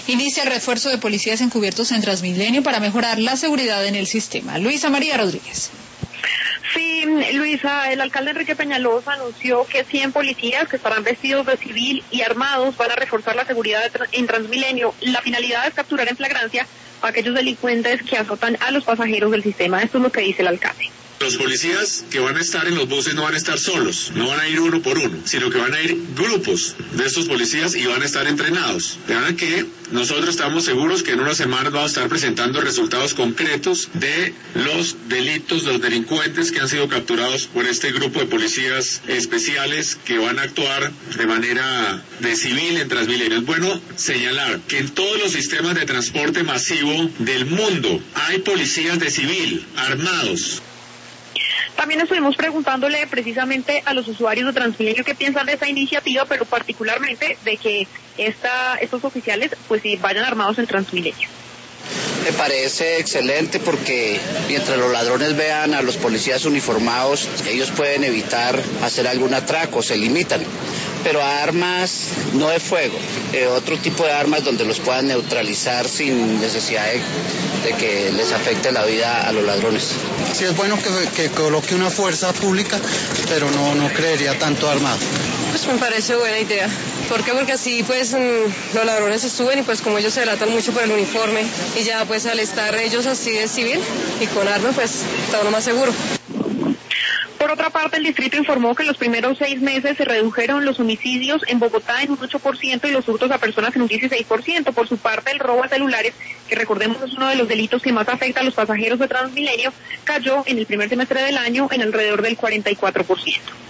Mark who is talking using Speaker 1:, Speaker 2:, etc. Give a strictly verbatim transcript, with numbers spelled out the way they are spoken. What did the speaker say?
Speaker 1: inicia el refuerzo de policías encubiertos en Transmilenio para mejorar la seguridad en el sistema. Luisa María Rodríguez.
Speaker 2: Sí, Luisa, el alcalde Enrique Peñalosa anunció que cien policías que estarán vestidos de civil y armados van a reforzar la seguridad en Transmilenio. La finalidad es capturar en flagrancia a aquellos delincuentes que azotan a los pasajeros del sistema. Esto es lo que dice el alcalde.
Speaker 3: Los policías que van a estar en los buses no van a estar solos, no van a ir uno por uno, sino que van a ir grupos de estos policías y van a estar entrenados. De manera que nosotros estamos seguros que en unas semanas vamos a estar presentando resultados concretos de los delitos, de los delincuentes que han sido capturados por este grupo de policías especiales que van a actuar de manera de civil en Transmilenio. Es bueno señalar que en todos los sistemas de transporte masivo del mundo hay policías de civil armados.
Speaker 2: También estuvimos preguntándole precisamente a los usuarios de Transmilenio qué piensan de esta iniciativa, pero particularmente de que esta, estos oficiales pues sí vayan armados en Transmilenio.
Speaker 4: Me parece excelente porque mientras los ladrones vean a los policías uniformados, ellos pueden evitar hacer algún atraco, se limitan. Pero a armas no de fuego, eh, otro tipo de armas donde los puedan neutralizar sin necesidad de, de que les afecte la vida a los ladrones.
Speaker 5: Sí, es bueno que, que coloque una fuerza pública, pero no, no creería tanto armado.
Speaker 6: Pues me parece buena idea. ¿Por qué? Porque así pues los ladrones se suben y pues como ellos se delatan mucho por el uniforme y ya pues al estar ellos así de civil y con armas pues está uno más seguro.
Speaker 2: Por otra parte, el distrito informó que en los primeros seis meses se redujeron los homicidios en Bogotá en un ocho por ciento y los hurtos a personas en un dieciséis por ciento. Por su parte, el robo a celulares, que recordemos es uno de los delitos que más afecta a los pasajeros de Transmilenio, cayó en el primer semestre del año en alrededor del cuarenta y cuatro por ciento.